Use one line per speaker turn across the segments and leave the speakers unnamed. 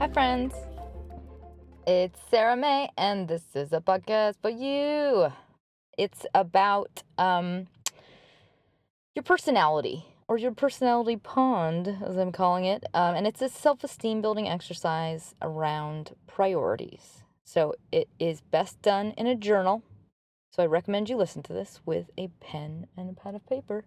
friends. It's Sarah May, and this is a podcast for you. It's about your personality, or your personality pond, as I'm calling it. And it's a self-esteem building exercise around priorities. So it is best done in a journal. So I recommend you listen to this with a pen and a pad of paper.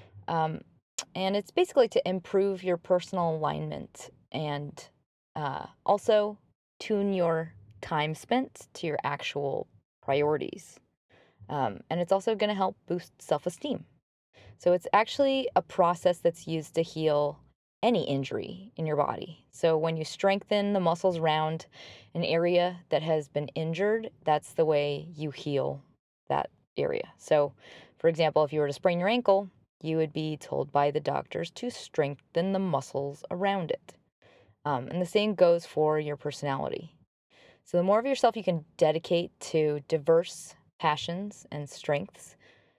And it's basically to improve your personal alignment and also tune your time spent to your actual priorities. And it's also going to help boost self esteem. So it's actually a process that's used to heal any injury in your body. So when you strengthen the muscles around an area that has been injured, that's the way you heal that area. So, for example, if you were to sprain your ankle, you would be told by the doctors to strengthen the muscles around it. And the same goes for your personality. So, the more of yourself you can dedicate to diverse passions and strengths,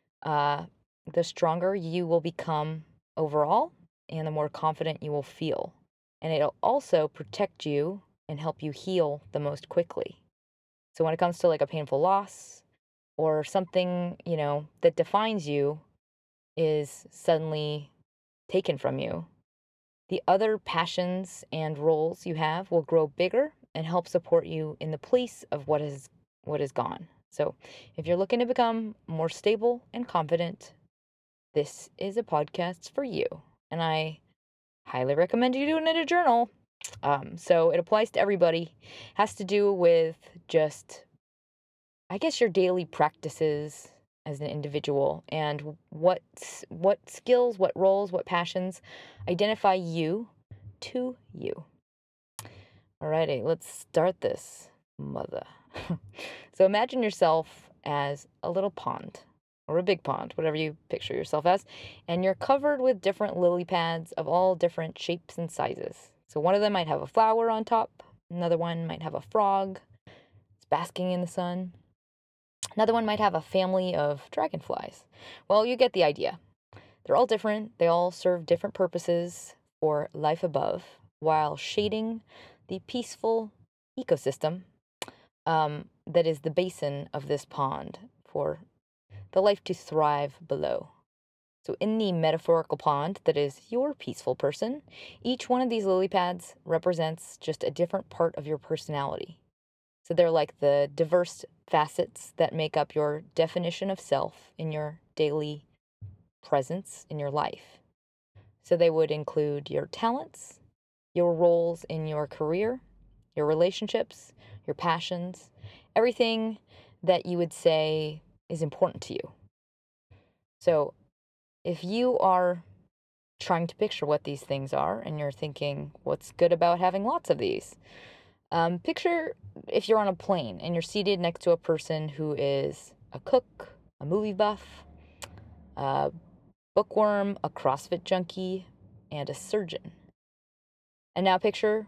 the stronger you will become overall and the more confident you will feel. And it'll also protect you and help you heal the most quickly. So, when it comes to like a painful loss or something, that defines you is suddenly taken from you, the other passions and roles you have will grow bigger and help support you in the place of what is gone. So, if you're looking to become more stable and confident, this is a podcast for you. And I highly recommend you doing it in a journal. So it applies to everybody. Has to do with just, I guess, your daily practices as an individual and what skills, what roles, what passions identify you to you. Alrighty, let's start this, mother. So imagine yourself as a little pond or a big pond, whatever you picture yourself as, and you're covered with different lily pads of all different shapes and sizes. So one of them might have a flower on top, another one might have a frog, it's basking in the sun. Another one might have a family of dragonflies. Well, you get the idea. They're all different, they all serve different purposes for life above, while shading the peaceful ecosystem that is the basin of this pond for the life to thrive below. So, in the metaphorical pond that is your peaceful person, each one of these lily pads represents just a different part of your personality. So, they're like the diverse facets that make up your definition of self in your daily presence in your life. So, they would include your talents, your roles in your career, your relationships, your passions, everything that you would say is important to you. So, if you are trying to picture what these things are and you're thinking, what's good about having lots of these? Picture if you're on a plane and you're seated next to a person who is a cook, a movie buff, a bookworm, a CrossFit junkie, and a surgeon. And now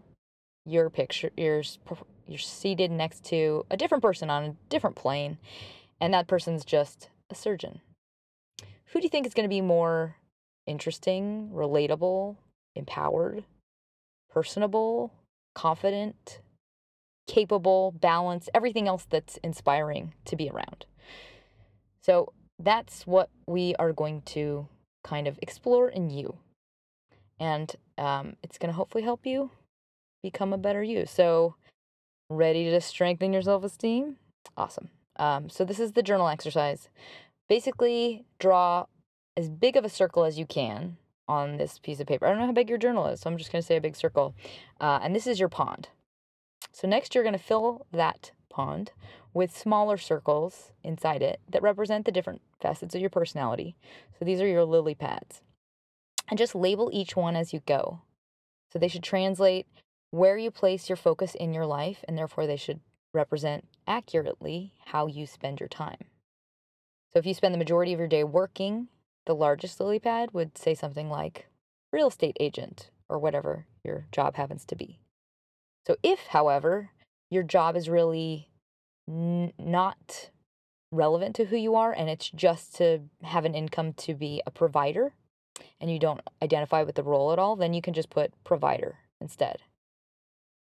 you're seated next to a different person on a different plane, and that person's just a surgeon. Who do you think is going to be more interesting, relatable, empowered, personable, confident, capable, balanced, everything else that's inspiring to be around? So that's what we are going to kind of explore in you. And it's going to hopefully help you become a better you. So, ready to strengthen your self esteem? Awesome. So, this is the journal exercise. Basically, draw as big of a circle as you can on this piece of paper. I don't know how big your journal is, so I'm just going to say a big circle. And this is your pond. So, next, you're going to fill that pond with smaller circles inside it that represent the different facets of your personality. So, these are your lily pads. And just label each one as you go. So, they should translate where you place your focus in your life, and therefore they should represent accurately how you spend your time. So if you spend the majority of your day working, the largest lily pad would say something like real estate agent or whatever your job happens to be. So if, however, your job is really not relevant to who you are and it's just to have an income to be a provider and you don't identify with the role at all, then you can just put provider instead.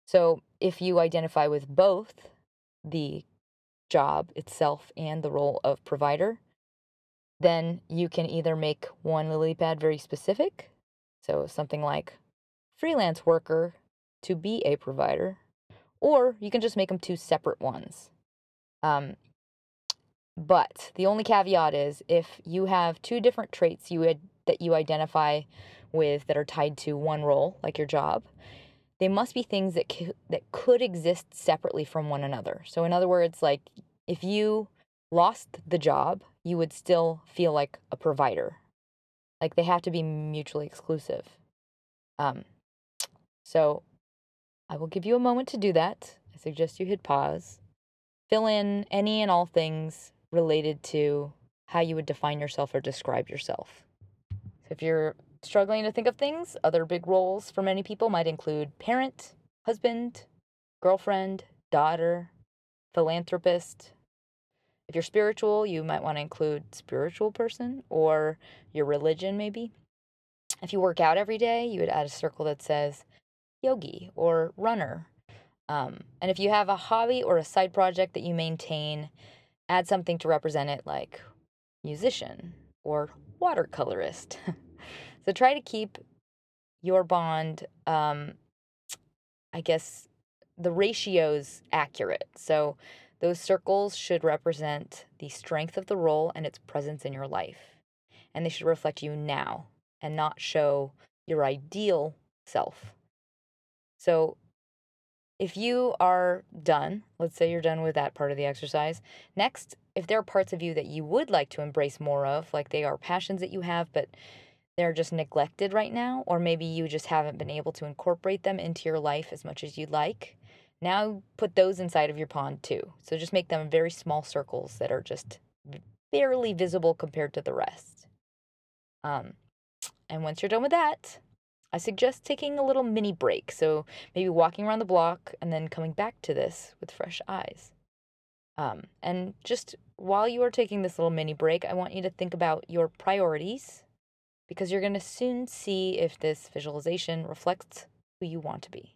So if you identify with both the job itself and the role of provider, then you can either make one lily pad very specific, so something like freelance worker to be a provider, or you can just make them two separate ones. Um, but the only caveat is if you have two different traits that you identify with that are tied to one role, like your job, they must be things that could exist separately from one another. So in other words, like if you lost the job, you would still feel like a provider. Like they have to be mutually exclusive. Um, so I will give you a moment to do that. I suggest you hit pause. Fill in any and all things related to how you would define yourself or describe yourself. So if you're struggling to think of things, other big roles for many people might include parent, husband, girlfriend, daughter, philanthropist. If you're spiritual, you might want to include spiritual person or your religion, maybe. If you work out every day, you would add a circle that says yogi or runner. And if you have a hobby or a side project that you maintain, add something to represent it like musician or watercolorist. So try to keep your bond, I guess, the ratios accurate. So those circles should represent the strength of the role and its presence in your life. And they should reflect you now and not show your ideal self. So if you are done, let's say you're done with that part of the exercise, next, if there are parts of you that you would like to embrace more of, like they are passions that you have, but they're just neglected right now, or maybe you just haven't been able to incorporate them into your life as much as you'd like, now put those inside of your pond too. So just make them very small circles that are just barely visible compared to the rest. Um, and once you're done with that, I suggest taking a little mini break. So maybe walking around the block and then coming back to this with fresh eyes. And just while you are taking this little mini break, I want you to think about your priorities because you're going to soon see if this visualization reflects who you want to be.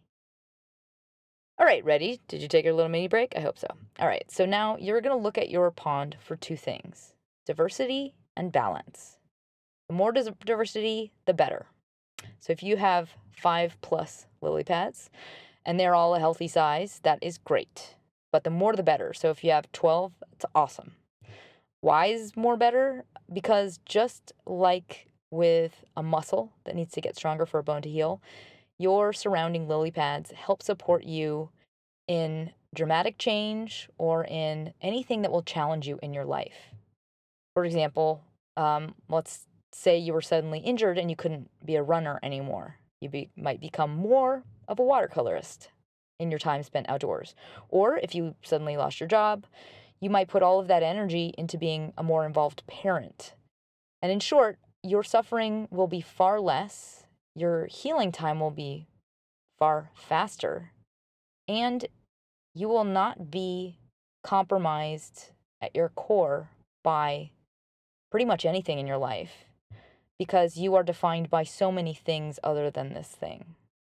All right, ready? Did you take your little mini break? I hope so. All right, so now you're going to look at your pond for two things: diversity and balance. The more diversity, the better. So if you have 5+ lily pads and they're all a healthy size, that is great. But the more the better. So if you have 12, it's awesome. Why is more better? Because just like with a muscle that needs to get stronger for a bone to heal, your surrounding lily pads help support you in dramatic change or in anything that will challenge you in your life. For example, let's say you were suddenly injured and you couldn't be a runner anymore. Might become more of a watercolorist in your time spent outdoors. Or if you suddenly lost your job, you might put all of that energy into being a more involved parent. And in short, your suffering will be far less, your healing time will be far faster, and you will not be compromised at your core by pretty much anything in your life because you are defined by so many things other than this thing.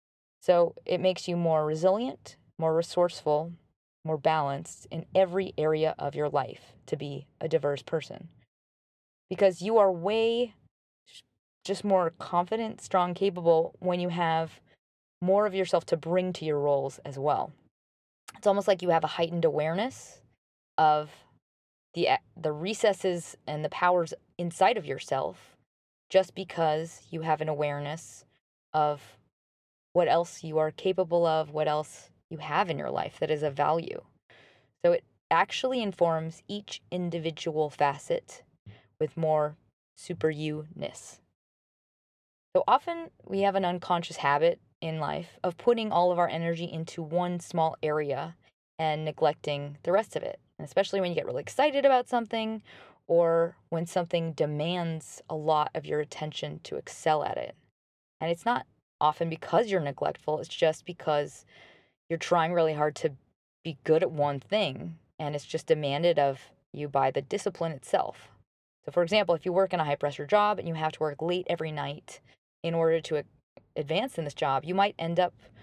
So it makes you more resilient, more resourceful, more balanced in every area of your life to be a diverse person because you are way just more confident, strong, capable when you have more of yourself to bring to your roles as well. It's almost like you have a heightened awareness of the recesses and the powers inside of yourself just because you have an awareness of what else you are capable of, what else you have in your life that is of value. So it actually informs each individual facet with more super you-ness. So often we have an unconscious habit in life of putting all of our energy into one small area and neglecting the rest of it. And especially when you get really excited about something or when something demands a lot of your attention to excel at it. And it's not often because you're neglectful, it's just because you're trying really hard to be good at one thing and it's just demanded of you by the discipline itself. So, for example, if you work in a high pressure job and you have to work late every night in order to advance in this job, you might end up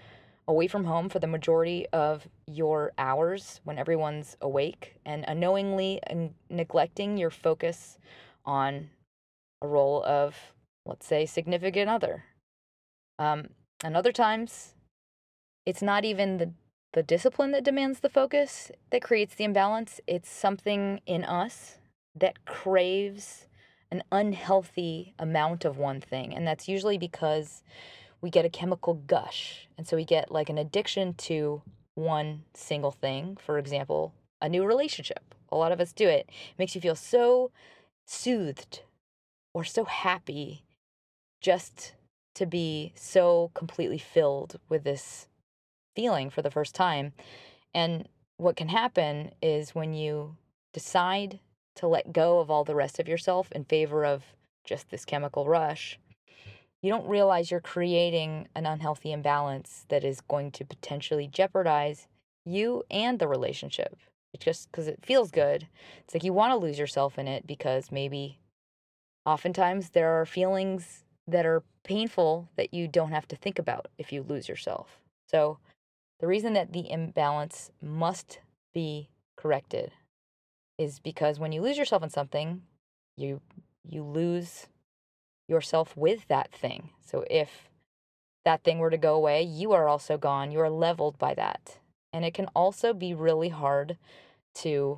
away from home for the majority of your hours when everyone's awake, and unknowingly neglecting your focus on a role of, let's say, significant other. Um, and other times, it's not even the discipline that demands the focus that creates the imbalance. It's something in us that craves an unhealthy amount of one thing. And that's usually because we get a chemical gush. And so we get like an addiction to one single thing. For example, a new relationship. A lot of us do it. It makes you feel so soothed or so happy just to be so completely filled with this feeling for the first time. And what can happen is when you decide to let go of all the rest of yourself in favor of just this chemical rush, you don't realize you're creating an unhealthy imbalance that is going to potentially jeopardize you and the relationship. It's just because it feels good. It's like you want to lose yourself in it because maybe oftentimes there are feelings that are painful that you don't have to think about if you lose yourself. So, the reason that the imbalance must be corrected is because when you lose yourself in something, you you lose yourself with that thing. So if that thing were to go away, you are also gone. You are leveled by that. And it can also be really hard to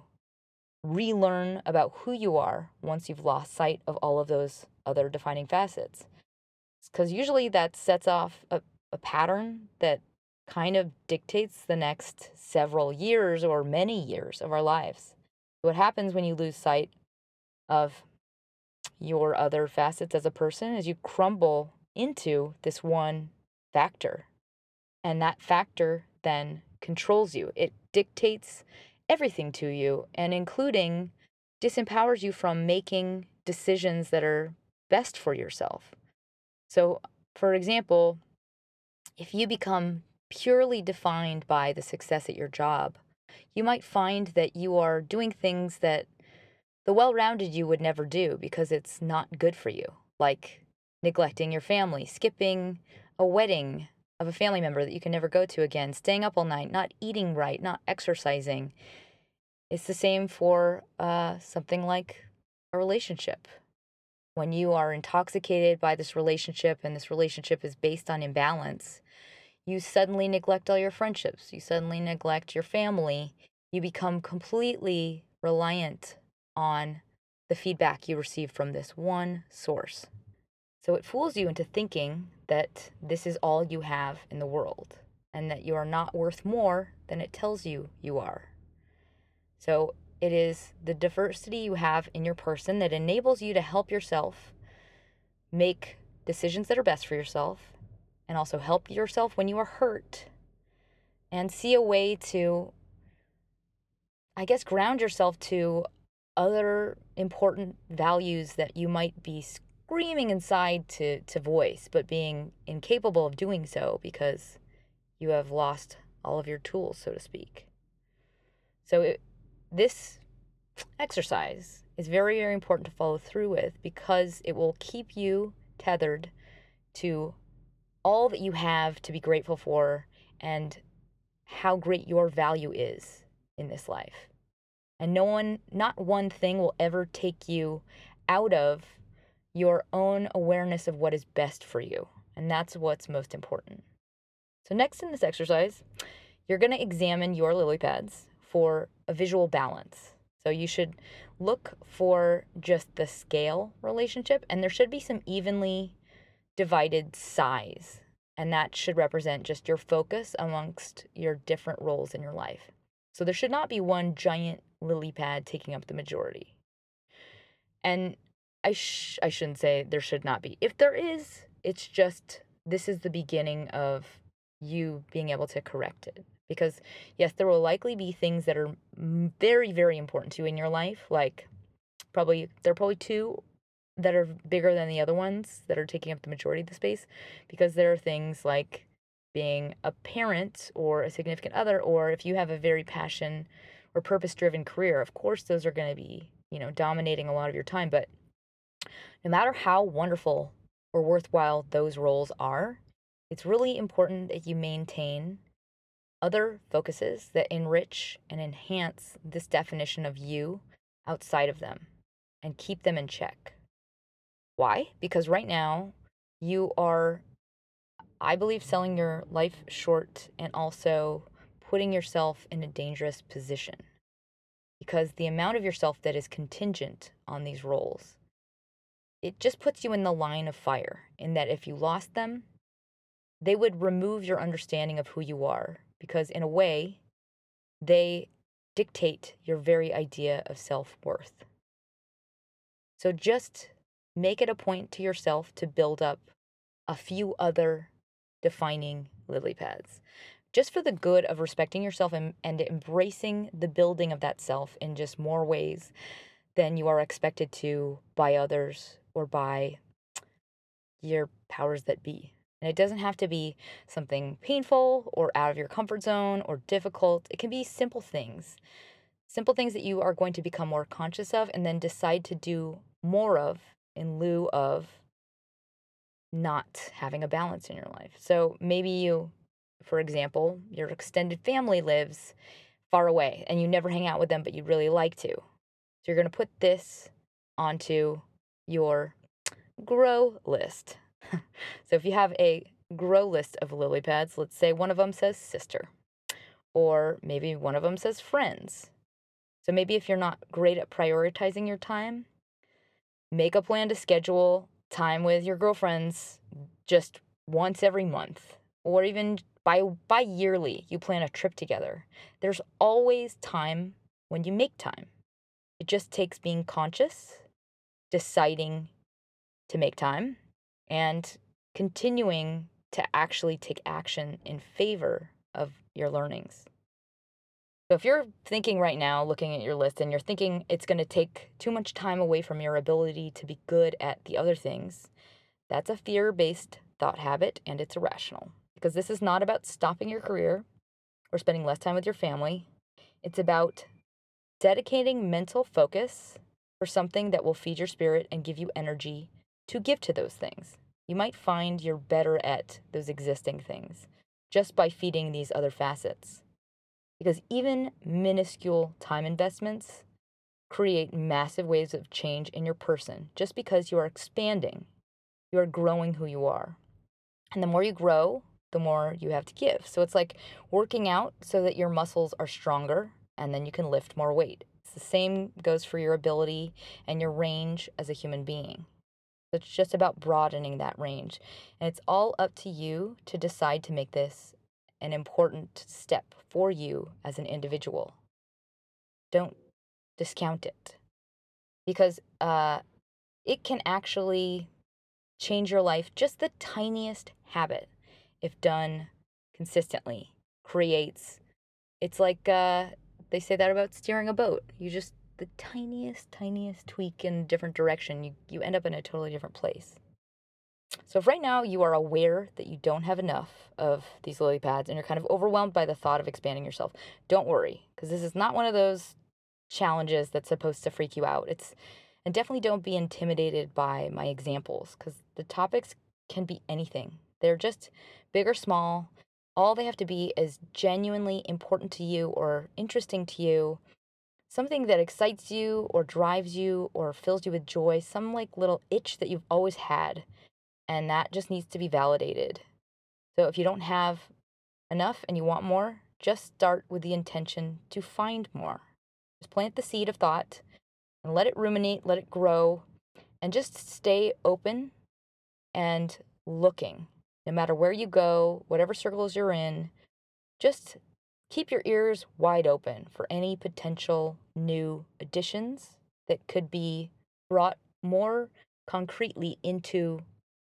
relearn about who you are once you've lost sight of all of those other defining facets. Because usually that sets off a pattern that kind of dictates the next several years or many years of our lives. What happens when you lose sight of your other facets as a person is you crumble into this one factor. And that factor then controls you. It dictates everything to you, and including disempowers you from making decisions that are best for yourself. So, for example, if you become purely defined by the success at your job, you might find that you are doing things that the well rounded you would never do because it's not good for you, like neglecting your family, skipping a wedding of a family member that you can never go to again, staying up all night, not eating right, not exercising. It's the same for something like a relationship. When you are intoxicated by this relationship and this relationship is based on imbalance, you suddenly neglect all your friendships. You suddenly neglect your family. You become completely reliant on the feedback you receive from this one source. So it fools you into thinking that this is all you have in the world and that you are not worth more than it tells you you are. So it is the diversity you have in your person that enables you to help yourself make decisions that are best for yourself and also help yourself when you are hurt and see a way to, I guess, ground yourself to other important values that you might be screaming inside to voice, but being incapable of doing so because you have lost all of your tools, so to speak. So this exercise is very, very important to follow through with because it will keep you tethered to all that you have to be grateful for and how great your value is in this life. And not one thing will ever take you out of your own awareness of what is best for you. And that's what's most important. So, next in this exercise, you're going to examine your lily pads for a visual balance. So, you should look for just the scale relationship, and there should be some evenly divided size. And that should represent just your focus amongst your different roles in your life. So, there should not be one giant lily pad taking up the majority. And I shouldn't say there should not be. If there is, it's just this is the beginning of you being able to correct it. Because yes, there will likely be things that are very, very important to you in your life. Like there are probably two that are bigger than the other ones that are taking up the majority of the space. Because there are things like being a parent or a significant other, or if you have a very passion or purpose-driven career, of course those are going to be, dominating a lot of your time. But no matter how wonderful or worthwhile those roles are, It's really important that you maintain other focuses that enrich and enhance this definition of you outside of them and keep them in check. Why? Because right now you are, I believe, selling your life short and also putting yourself in a dangerous position because the amount of yourself that is contingent on these roles, it just puts you in the line of fire in that if you lost them, they would remove your understanding of who you are because in a way, they dictate your very idea of self-worth. So just make it a point to yourself to build up a few other defining lily pads, just for the good of respecting yourself and embracing the building of that self in just more ways than you are expected to by others or by your powers that be. And it doesn't have to be something painful or out of your comfort zone or difficult. It can be simple things that you are going to become more conscious of and then decide to do more of in lieu of not having a balance in your life. So maybe you, for example, your extended family lives far away and you never hang out with them, but you'd really like to. So you're going to put this onto your grow list. So if you have a grow list of lily pads, let's say one of them says sister, or maybe one of them says friends. So maybe if you're not great at prioritizing your time, make a plan to schedule time with your girlfriends just once every month, or even by yearly, you plan a trip together. There's always time when you make time. It just takes being conscious, deciding to make time, and continuing to actually take action in favor of your learnings. So if you're thinking right now, looking at your list, and you're thinking it's going to take too much time away from your ability to be good at the other things, that's a fear-based thought habit and it's irrational. Because this is not about stopping your career or spending less time with your family. It's about dedicating mental focus for something that will feed your spirit and give you energy to give to those things. You might find you're better at those existing things just by feeding these other facets. Because even minuscule time investments create massive waves of change in your person just because you are expanding, you are growing who you are. And the more you grow, the more you have to give. So it's like working out so that your muscles are stronger and then you can lift more weight. It's the same goes for your ability and your range as a human being. So it's just about broadening that range. And it's all up to you to decide to make this an important step for you as an individual. Don't discount it because it can actually change your life. Just the tiniest habit, if done consistently, creates. It's like they say that about steering a boat. You just the tiniest tweak in a different direction, you end up in a totally different place. So if right now you are aware that you don't have enough of these lily pads and you're kind of overwhelmed by the thought of expanding yourself, don't worry, because this is not one of those challenges that's supposed to freak you out. And definitely don't be intimidated by my examples because the topics can be anything. They're just big or small. All they have to be is genuinely important to you or interesting to you, something that excites you or drives you or fills you with joy, some like little itch that you've always had. And that just needs to be validated. So if you don't have enough and you want more, just start with the intention to find more. Just plant the seed of thought and let it ruminate, let it grow, and just stay open and looking. No matter where you go, whatever circles you're in, just keep your ears wide open for any potential new additions that could be brought more concretely into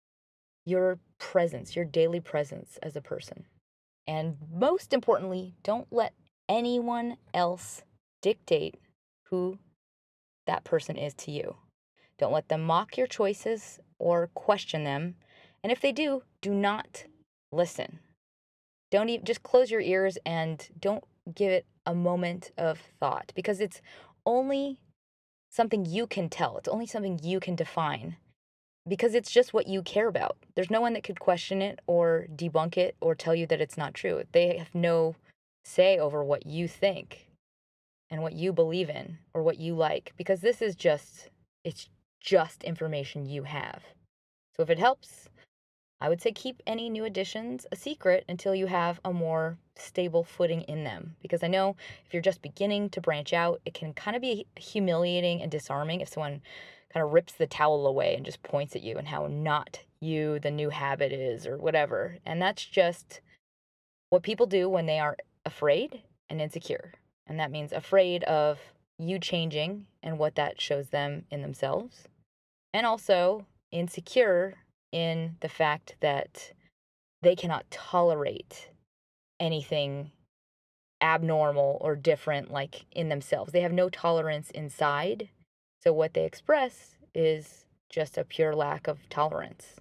your presence, your daily presence as a person. And most importantly, don't let anyone else dictate who that person is to you. Don't let them mock your choices or question them. And if they do, do not listen. Don't even just close your ears and don't give it a moment of thought because it's only something you can tell. It's only something you can define because it's just what you care about. There's no one that could question it or debunk it or tell you that it's not true. They have no say over what you think and what you believe in or what you like, because this is it's just information you have. So if it helps, I would say keep any new additions a secret until you have a more stable footing in them. Because I know if you're just beginning to branch out, it can kind of be humiliating and disarming if someone kind of rips the towel away and just points at you and how not you the new habit is or whatever. And that's just what people do when they are afraid and insecure. And that means afraid of you changing and what that shows them in themselves. And also insecure in the fact that they cannot tolerate anything abnormal or different like in themselves. They have no tolerance inside. So what they express is just a pure lack of tolerance.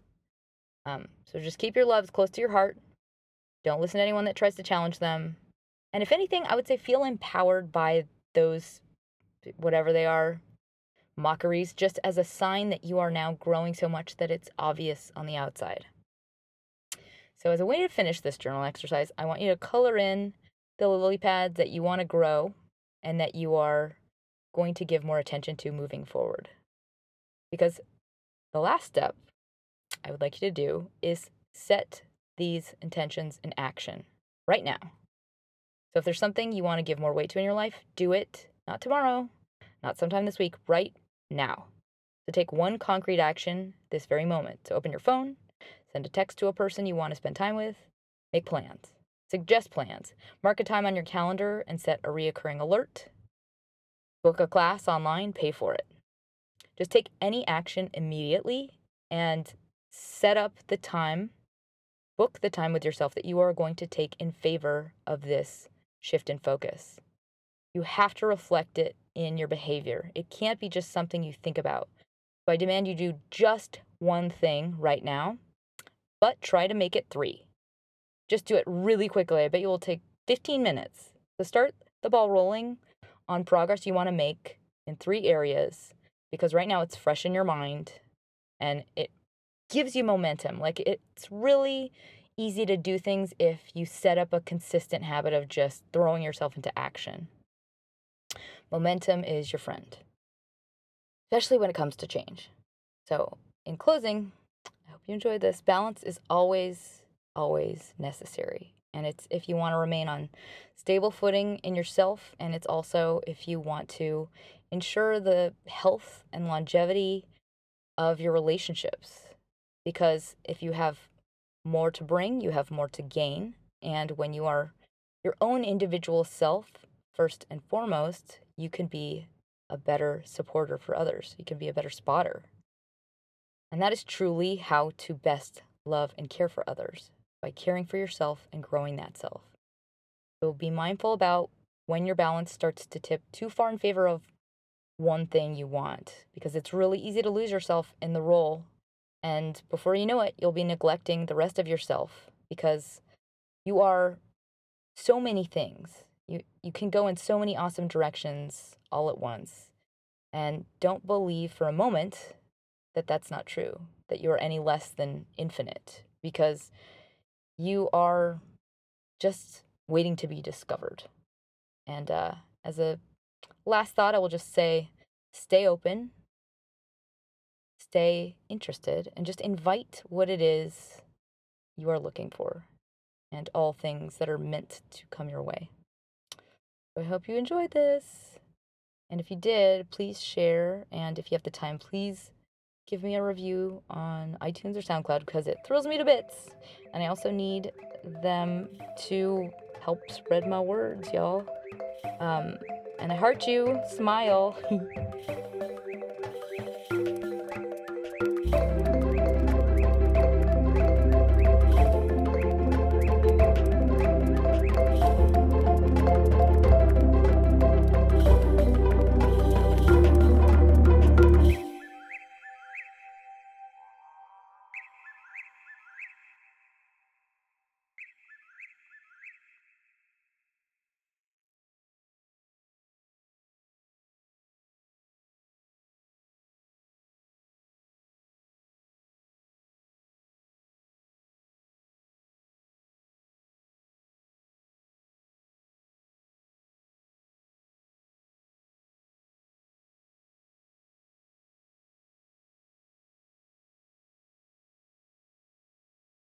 So just keep your loves close to your heart. Don't listen to anyone that tries to challenge them. And if anything, I would say feel empowered by those, whatever they are, mockeries, just as a sign that you are now growing so much that it's obvious on the outside. So as a way to finish this journal exercise, I want you to color in the lily pads that you want to grow and that you are going to give more attention to moving forward. Because the last step I would like you to do is set these intentions in action right now. So if there's something you want to give more weight to in your life, do it, not tomorrow, not sometime this week, right now. So take one concrete action this very moment. So open your phone, send a text to a person you want to spend time with, make plans, suggest plans, mark a time on your calendar and set a reoccurring alert, book a class online, pay for it. Just take any action immediately and set up the time, book the time with yourself that you are going to take in favor of this shift in focus. You have to reflect it in your behavior. It can't be just something you think about. So I demand you do just one thing right now, but try to make it 3. Just do it really quickly. I bet you will take 15 minutes to start the ball rolling on progress you want to make in 3 areas, because right now it's fresh in your mind and it gives you momentum. Like, it's really easy to do things if you set up a consistent habit of just throwing yourself into action. Momentum is your friend, especially when it comes to change. So, in closing, I hope you enjoyed this. Balance is always, always necessary. And it's if you want to remain on stable footing in yourself, and it's also if you want to ensure the health and longevity of your relationships. Because if you have more to bring, you have more to gain. And when you are your own individual self, first and foremost, you can be a better supporter for others. You can be a better spotter. And that is truly how to best love and care for others, by caring for yourself and growing that self. So be mindful about when your balance starts to tip too far in favor of one thing you want, because it's really easy to lose yourself in the role. And before you know it, you'll be neglecting the rest of yourself, because you are so many things. You can go in so many awesome directions all at once. And don't believe for a moment that that's not true, that you are any less than infinite, because you are just waiting to be discovered. And as a last thought, I will just say, stay open, stay interested, and just invite what it is you are looking for and all things that are meant to come your way. So I hope you enjoyed this. And if you did, please share. And if you have the time, please give me a review on iTunes or SoundCloud, because it thrills me to bits. And I also need them to help spread my words, y'all. And I heart you. Smile.